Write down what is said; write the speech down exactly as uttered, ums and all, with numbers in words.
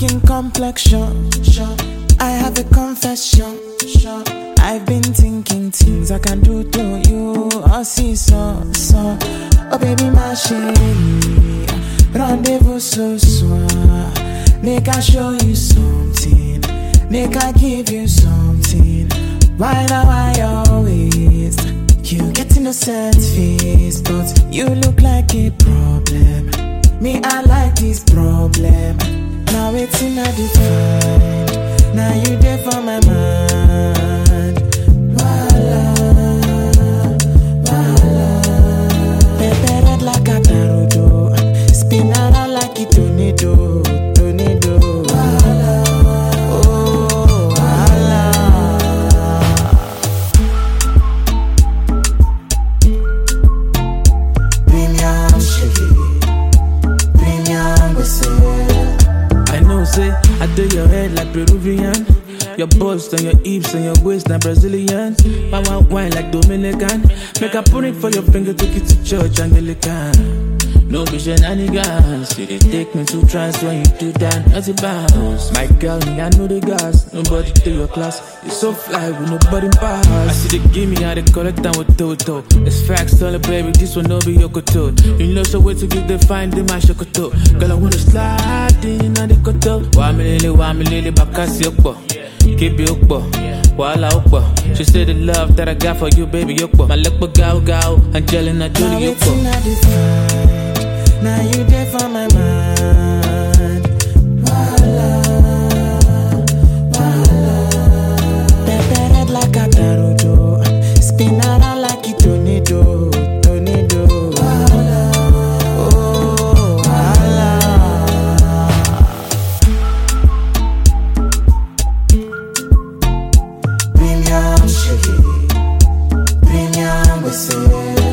skin complexion. I have a confession. I've been thinking things I can do to you. Oh, see, so, so. Oh, baby, my chérie. Rendezvous ce soir. Make I show you something. Make I give you something. Why now I always you get innocent face, but you look like a problem. Me, I like this problem. Now it's in a define. Now you there for my mind. Voila, voila. Pepe red like a tarudo. Spin around like a tornado, tornado. Voila, oh, voila. Premium sugar, premium whistle. I know, say, I do your head like Peruvian. Your bust and your hips and your waist like Brazilian. Power wine like Dominican. Make a put it for your finger, take it to church Anglican. No be shenanigans. You dey take me to trance when you do that naughty bounce. My girl, me I know the gas. Nobody do your class. You so fly with nobody pass. I see they give me how they call it down with Toto. It's facts, tell it, baby, this one no be your koto. You know so wait till you define the my shokoto. Girl, I wanna slide in on the koto. Wa me lele, wa me lele, bakasi okbo. Keep it okbo. Wala okbo. She said the love that I got for you, baby, okbo. My lekbo gao gao, Angelina Jolie okbo. Now you there for my mind. Voila, voila. Pepe red like a tarudo. Spin around like a tornado, tornado. Voila, oh, voila. Premium sugar, premium whistle.